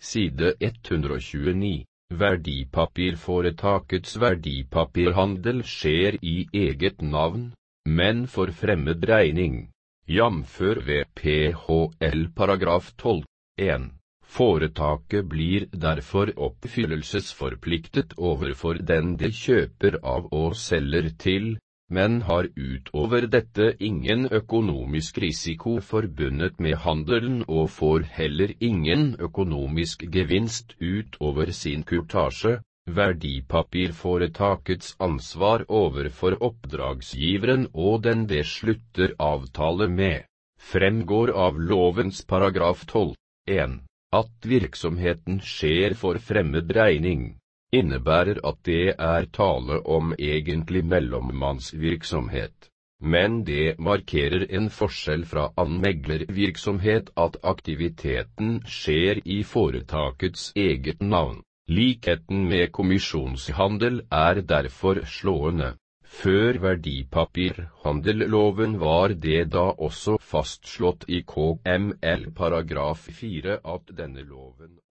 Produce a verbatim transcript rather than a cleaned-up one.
side ett hundre og tjueni. Verdipapirforetakets verdipapirhandel skjer i eget navn, men for fremmed regning, jamfør V P H L paragraf tolv, en. Foretaket blir derfor oppfyllelsesforpliktet overfor den det kjøper av og selger til, men har utover dette ingen økonomisk risiko forbundet med handelen og får heller ingen økonomisk gevinst utover sin kurtasje. Verdipapirforetakets ansvar overfor oppdragsgiveren og den det slutter avtale med, fremgår av lovens paragraf tolv, en. At virksomheten skjer for fremmed regning, innebærer at det er tale om egentlig mellommannsvirksomhet, men det markerer en forskjell fra annen meglervirksomhet at aktiviteten skjer i foretakets eget navn. Likheten med kommisjonshandel er derfor slående. Før verdipapirhandelloven var det da også fastslått i K M L paragraf fire at denne loven